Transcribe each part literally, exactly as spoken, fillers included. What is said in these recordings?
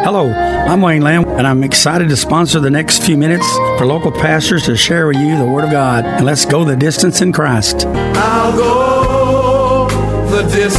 Hello, I'm Wayne Lamb, and I'm excited to sponsor the next few minutes for local pastors to share with you the Word of God. And let's go the distance in Christ. I'll go the distance.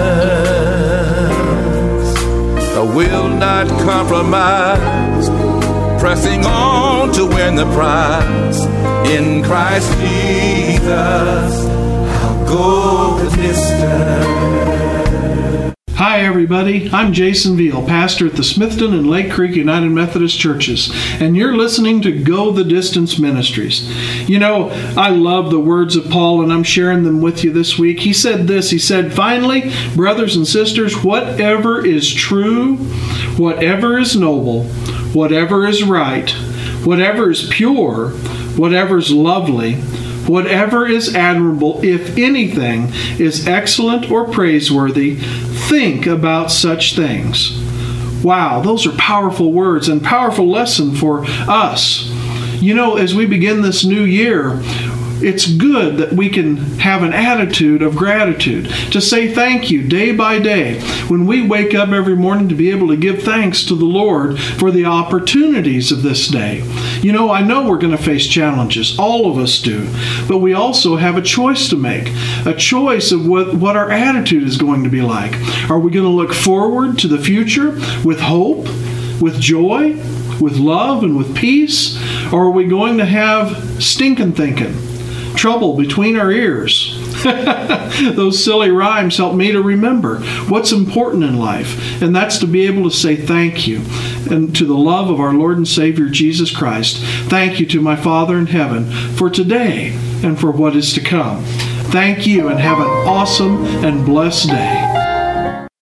I will not compromise. Pressing on to win the prize. In Christ Jesus, I'll go the distance. Hi everybody, I'm Jason Veal, pastor at the Smithton and Lake Creek United Methodist Churches, and you're listening to Go the Distance Ministries. You know, I love the words of Paul, and I'm sharing them with you this week. He said this, he said, "Finally, brothers and sisters, whatever is true, whatever is noble, whatever is right, whatever is pure, whatever is lovely, whatever is admirable, if anything is excellent or praiseworthy, think about such things." Wow, those are powerful words and powerful lesson for us. You know, as we begin this new year, it's good that we can have an attitude of gratitude, to say thank you day by day. When we wake up every morning, to be able to give thanks to the Lord for the opportunities of this day. You know, I know we're going to face challenges. All of us do. But we also have a choice to make. A choice of what, what our attitude is going to be like. Are we going to look forward to the future with hope, with joy, with love, and with peace? Or are we going to have stinking thinking? Trouble between our ears. Those silly rhymes help me to remember what's important in life, and that's to be able to say thank you and to the love of our Lord and Savior Jesus Christ. Thank you to my Father in heaven for today and for what is to come. Thank you, and have an awesome and blessed day.